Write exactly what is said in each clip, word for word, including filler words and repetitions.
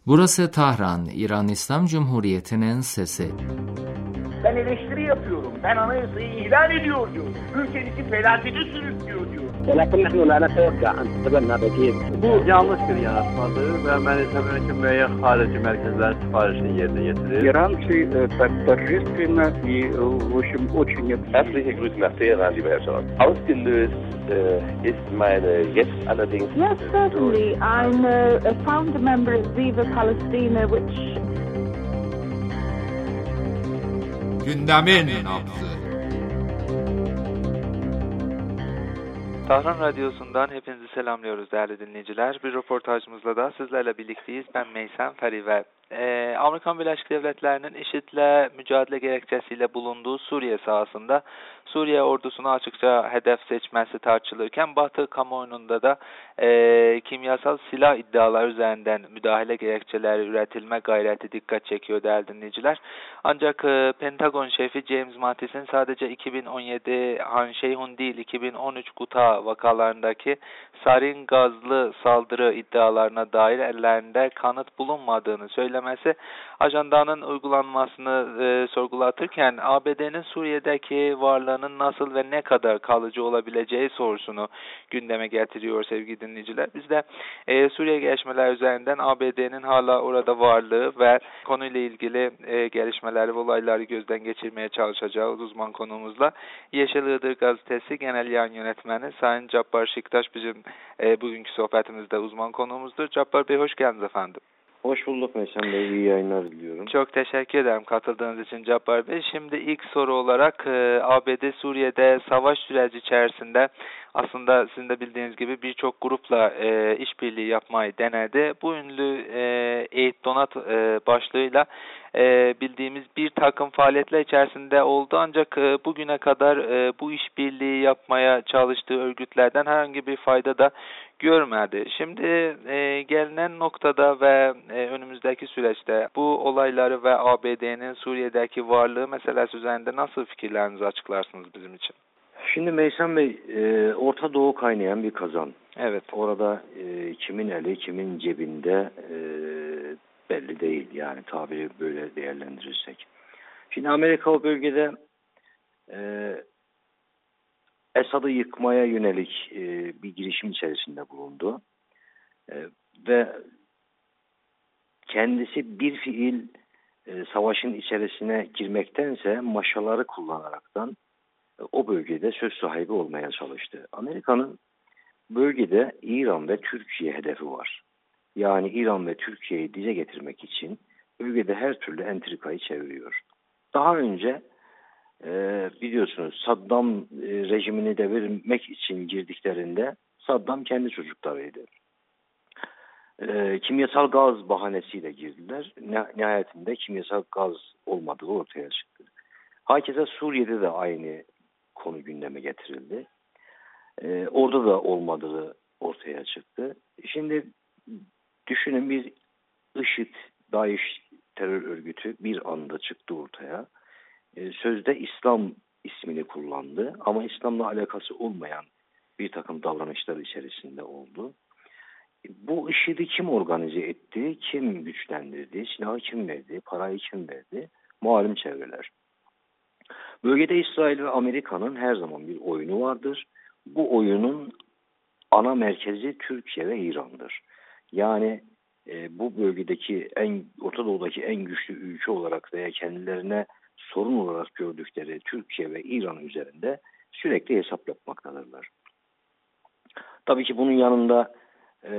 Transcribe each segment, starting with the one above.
Burası Tahran, İran İslam Cumhuriyeti'nin sesi. Ben eleştiri yapıyorum. Ben anayasayı ihlal ediyor diyor. Ülkenizi felakete sürüklüyor diyor. Bu yanlış bir yaratmadır ve Melisa Mülkünbey'e harici merkezler siparişini yerine getirir. Иранцы это торжественно и, в общем, очень... Herzliche Grüße nach Teheran, liebe Herr Scholz. Ausgelöst äh, ist meine jetzt allerdings... Yes, certainly. I'm a, a founder member of Viva Palestina, which... Gündemin nabzı. Tahran Radyosu'ndan hepinizi selamlıyoruz değerli dinleyiciler. Bir röportajımızla da sizlerle birlikteyiz. Ben Meysem Feriver. Ee, Amerikan Birleşik Devletleri'nin IŞİD'le mücadele gerekçesiyle bulunduğu Suriye sahasında Suriye ordusunu açıkça hedef seçmesi tartışılırken Batı kamuoyunda da e, kimyasal silah iddiaları üzerinden müdahale gerekçeleri üretilme gayreti dikkat çekiyor değerli dinleyiciler. Ancak e, Pentagon şefi James Mattis'in sadece iki bin on yedi Han Şeyhun değil iki bin on üç Guta vakalarındaki sarin gazlı saldırı iddialarına dair ellerinde kanıt bulunmadığını söylemesi ajandanın uygulanmasını e, sorgulatırken A B D'nin Suriye'deki varlığının nasıl ve ne kadar kalıcı olabileceği sorusunu gündeme getiriyor sevgili dinleyiciler. Biz de e, Suriye gelişmeler üzerinden A B D'nin hala orada varlığı ve konuyla ilgili e, gelişmeleri ve olayları gözden geçirmeye çalışacağız uzman konuğumuzla. Yeşil Iğdır Gazetesi Genel Yayın Yönetmeni Sayın Cabbar Şıktaş bizim e, bugünkü sohbetimizde uzman konuğumuzdur. Cabbar Bey hoş geldiniz efendim. Hoş bulduk Meysem Bey, iyi yayınlar diliyorum. Çok teşekkür ederim katıldığınız için Cabbar Bey. Şimdi ilk soru olarak e, A B D Suriye'de savaş süreci içerisinde aslında sizin de bildiğiniz gibi birçok grupla e, işbirliği yapmayı denedi. Bu ünlü e, Eğit Donat e, başlığıyla e, bildiğimiz bir takım faaliyetler içerisinde oldu. Ancak e, bugüne kadar e, bu işbirliği yapmaya çalıştığı örgütlerden herhangi bir fayda da görmedi. Şimdi e, gelinen noktada ve e, önümüzdeki süreçte bu olayları ve A B D'nin Suriye'deki varlığı meselesi üzerinde nasıl fikirlerinizi açıklarsınız bizim için? Şimdi Meysem Bey, e, Orta Doğu kaynayan bir kazan. Evet. Orada e, kimin eli kimin cebinde e, belli değil, yani tabiri böyle değerlendirirsek. Şimdi Amerika o bölgede e, Esad'ı yıkmaya yönelik e, bir girişim içerisinde bulundu. E, ve kendisi bir fiil e, savaşın içerisine girmektense maşaları kullanaraktan e, o bölgede söz sahibi olmaya çalıştı. Amerika'nın bölgede İran ve Türkiye hedefi var. Yani İran ve Türkiye'yi dize getirmek için bölgede her türlü entrikayı çeviriyor. Daha önce Ee, biliyorsunuz Saddam e, rejimini devirmek için girdiklerinde Saddam kendi çocuklarıydı. Ee, kimyasal gaz bahanesiyle girdiler. Nihayetinde kimyasal gaz olmadığı ortaya çıktı. Hakeza Suriye'de de aynı konu gündeme getirildi. Ee, orada da olmadığı ortaya çıktı. Şimdi düşünün, bir IŞİD, DAEŞ terör örgütü bir anda çıktı ortaya. Sözde İslam ismini kullandı ama İslam'la alakası olmayan bir takım davranışlar içerisinde oldu. Bu IŞİD'i kim organize etti, kim güçlendirdi, silahı kim verdi, parayı kim verdi? Malum çevreler. Bölgede İsrail ve Amerika'nın her zaman bir oyunu vardır. Bu oyunun ana merkezi Türkiye ve İran'dır. Yani e, bu bölgedeki en, Orta Doğu'daki en güçlü ülke olarak veya kendilerine sorun olarak gördükleri Türkiye ve İran üzerinde sürekli hesap yapmaktadırlar. Tabii ki bunun yanında e,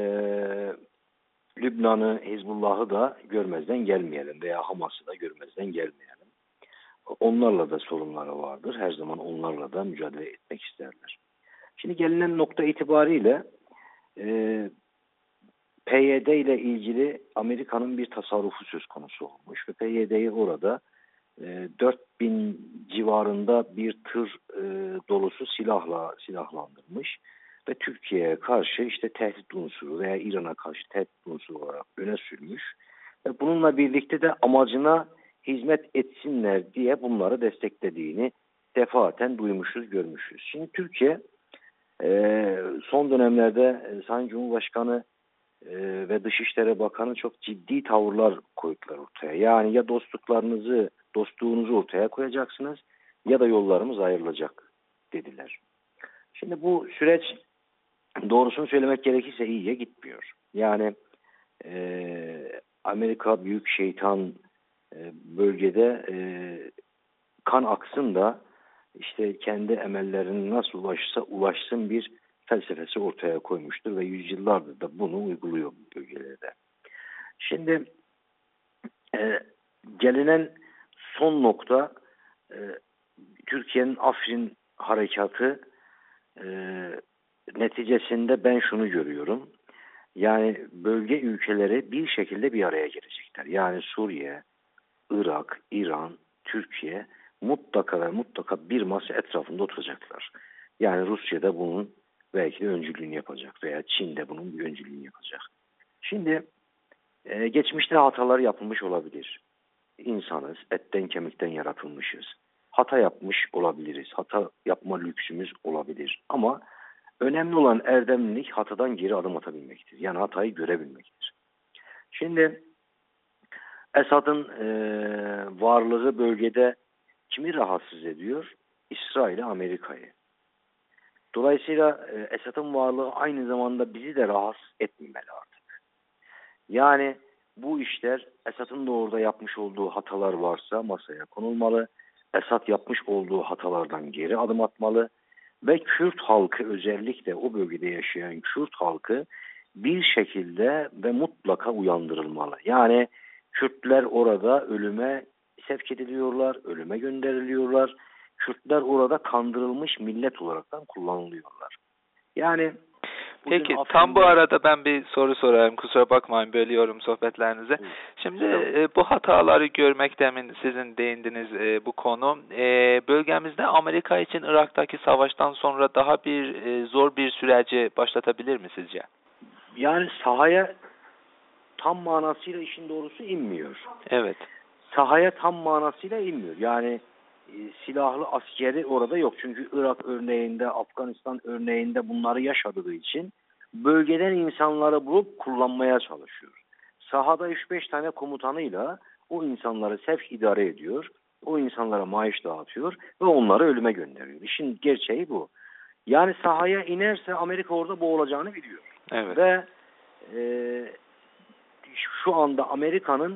Lübnan'ı, Hizbullah'ı da görmezden gelmeyelim veya Hamas'ı da görmezden gelmeyelim. Onlarla da sorunları vardır. Her zaman onlarla da mücadele etmek isterler. Şimdi gelinen nokta itibariyle e, P Y D ile ilgili Amerika'nın bir tasarrufu söz konusu olmuş ve P Y D'yi orada dört bin civarında bir tır e, dolusu silahla silahlandırmış ve Türkiye'ye karşı işte tehdit unsuru veya İran'a karşı tehdit unsuru olarak öne sürmüş ve bununla birlikte de amacına hizmet etsinler diye bunları desteklediğini defaten duymuşuz, görmüşüz. Şimdi Türkiye e, son dönemlerde e, Sayın Cumhurbaşkanı e, ve Dışişleri Bakanı çok ciddi tavırlar koydular ortaya. Yani ya dostluklarınızı, dostluğunuzu ortaya koyacaksınız ya da yollarımız ayrılacak dediler. Şimdi bu süreç doğrusunu söylemek gerekirse iyiye gitmiyor. Yani e, Amerika büyük şeytan e, bölgede e, kan aksın da işte kendi emellerine nasıl ulaşırsa ulaşsın bir felsefesi ortaya koymuştur ve yüzyıllardır da bunu uyguluyor bu bölgelerde. Şimdi e, gelinen son nokta e, Türkiye'nin Afrin harekatı e, neticesinde ben şunu görüyorum. Yani bölge ülkeleri bir şekilde bir araya gelecekler. Yani Suriye, Irak, İran, Türkiye mutlaka ve mutlaka bir masa etrafında oturacaklar. Yani Rusya da bunun belki de öncülüğünü yapacak veya Çin de bunun bir öncülüğünü yapacak. Şimdi e, geçmişte hatalar yapılmış olabilir. İnsanız, etten kemikten yaratılmışız. Hata yapmış olabiliriz. Hata yapma lüksümüz olabilir. Ama önemli olan erdemlilik hatadan geri adım atabilmektir. Yani hatayı görebilmektir. Şimdi Esad'ın e, varlığı bölgede kimi rahatsız ediyor? İsrail'i, Amerika'yı. Dolayısıyla e, Esad'ın varlığı aynı zamanda bizi de rahatsız etmemeli artık. Yani bu işler Esad'ın da orada yapmış olduğu hatalar varsa masaya konulmalı. Esad yapmış olduğu hatalardan geri adım atmalı. Ve Kürt halkı, özellikle o bölgede yaşayan Kürt halkı bir şekilde ve mutlaka uyandırılmalı. Yani Kürtler orada ölüme sevk ediliyorlar, ölüme gönderiliyorlar. Kürtler orada kandırılmış millet olaraktan kullanılıyorlar. Yani peki Afrin'de... tam bu arada ben bir soru sorarım. Kusura bakmayın, bölüyorum sohbetlerinizi. Evet. Şimdi e, bu hataları görmek, demin sizin değindiniz e, bu konu. E, bölgemizde Amerika için Irak'taki savaştan sonra daha bir e, zor bir süreci başlatabilir mi sizce? Yani sahaya tam manasıyla işin doğrusu inmiyor. Evet. Sahaya tam manasıyla inmiyor. Yani e, silahlı askeri orada yok. Çünkü Irak örneğinde, Afganistan örneğinde bunları yaşadığı için bölgeden insanları bulup kullanmaya çalışıyor. Sahada üç beş tane komutanıyla o insanları sevk idare ediyor. O insanlara maaş dağıtıyor ve onları ölüme gönderiyor. İşin gerçeği bu. Yani sahaya inerse Amerika orada boğulacağını biliyor. Evet. Ve e, şu anda Amerika'nın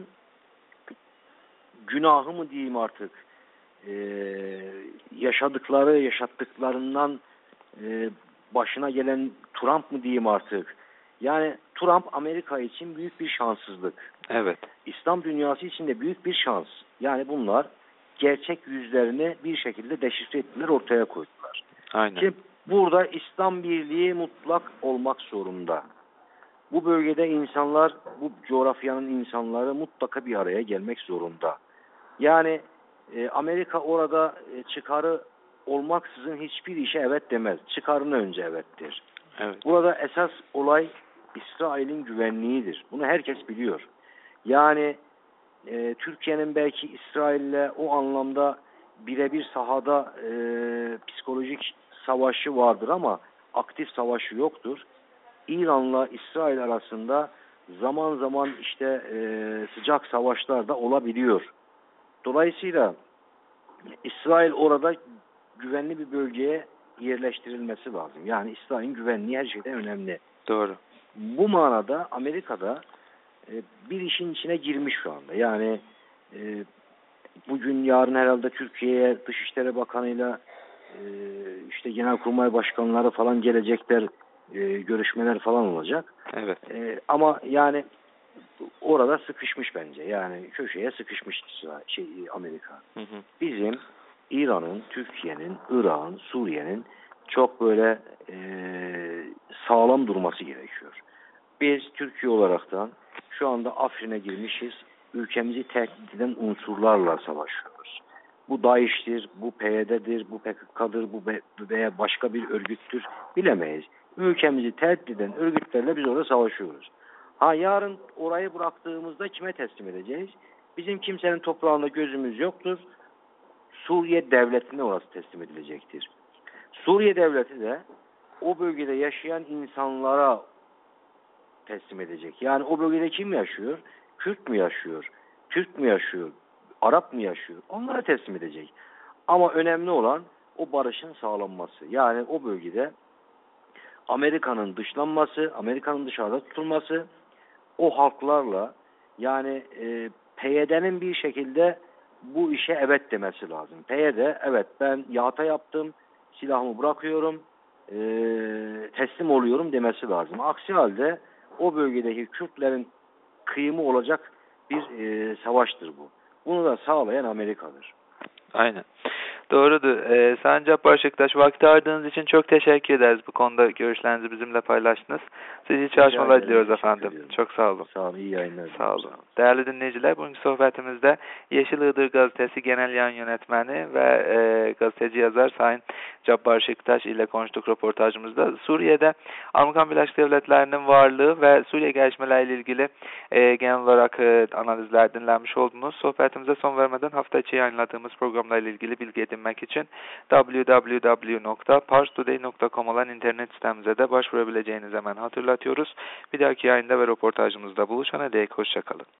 günahı mı diyeyim artık, e, yaşadıkları, yaşattıklarından e, başına gelen Trump mı diyeyim artık. Yani Trump Amerika için büyük bir şanssızlık. Evet. İslam dünyası için de büyük bir şans. Yani bunlar gerçek yüzlerini bir şekilde deşifre ettiler, ortaya koydular. Aynen. Şimdi burada İslam birliği mutlak olmak zorunda. Bu bölgede insanlar, bu coğrafyanın insanları mutlaka bir araya gelmek zorunda. Yani e, Amerika orada e, çıkarı olmaksızın hiçbir işe evet demez. Çıkarını önce evettir. Evet. Burada esas olay İsrail'in güvenliğidir. Bunu herkes biliyor. Yani e, Türkiye'nin belki İsrail'le o anlamda birebir sahada e, psikolojik savaşı vardır ama aktif savaşı yoktur. İran'la İsrail arasında zaman zaman işte e, sıcak savaşlar da olabiliyor. Dolayısıyla İsrail orada güvenli bir bölgeye yerleştirilmesi lazım. Yani İsrail'in güvenliği her şeyden önemli. Doğru. Bu manada Amerika'da e, bir işin içine girmiş şu anda. Yani e, bugün yarın herhalde Türkiye'ye Dışişleri Bakanı'yla e, işte Genelkurmay Başkanları falan gelecekler. E, görüşmeler falan olacak. Evet. E, ama yani orada sıkışmış bence. Yani köşeye sıkışmış şey, Amerika. Hı hı. Bizim İran'ın, Türkiye'nin, Irak'ın, Suriye'nin çok böyle e, sağlam durması gerekiyor. Biz Türkiye olaraktan şu anda Afrin'e girmişiz. Ülkemizi tehdit eden unsurlarla savaşıyoruz. Bu DAEŞ'tir, bu P Y D'dir, bu P K K'dır, bu veya başka bir örgüttür, bilemeyiz. Ülkemizi tehdit eden örgütlerle biz orada savaşıyoruz. Ha yarın orayı bıraktığımızda kime teslim edeceğiz? Bizim kimsenin toprağında gözümüz yoktur. Suriye devletine orası teslim edilecektir. Suriye devleti de o bölgede yaşayan insanlara teslim edecek. Yani o bölgede kim yaşıyor? Kürt mü yaşıyor? Türk mü yaşıyor? Arap mı yaşıyor? Onlara teslim edecek. Ama önemli olan o barışın sağlanması. Yani o bölgede Amerika'nın dışlanması, Amerika'nın dışarıda tutulması, o halklarla yani e, P Y D'nin bir şekilde bu işe evet demesi lazım. P Y D evet ben yahta yaptım, silahımı bırakıyorum, e, teslim oluyorum demesi lazım. Aksi halde o bölgedeki Kürtlerin kıyımı olacak bir e, savaştır bu. Bunu da sağlayan Amerika'dır. Aynen. Doğrudur. Ee, Sayın Cabbar Şıktaş, vakti ayırdığınız için çok teşekkür ederiz. Bu konuda görüşlerinizi bizimle paylaştınız. Siz iyi çalışmalar diliyoruz efendim. Ediyorum. Çok sağ olun. Sağ olun. İyi yayınlar. Sağ olun. Değerli dinleyiciler, bugünkü sohbetimizde Yeşil Iğdır Gazetesi Genel Yayın Yönetmeni ve e, gazeteci yazar Sayın Cabbar Şıktaş ile konuştuk röportajımızda. Suriye'de Amerika Birleşik Devletleri'nin varlığı ve Suriye gelişmeleriyle ilgili e, genel olarak e, analizler dinlenmiş oldunuz. Sohbetimize son vermeden hafta içi yayınladığımız programlarla ilgili bilgi edinmek için double-u double-u double-u nokta pars today nokta com olan internet sitemize de başvurabileceğinizi hemen hatırlatıyoruz. Bir dahaki yayında ve röportajımızda buluşana dek hoşçakalın.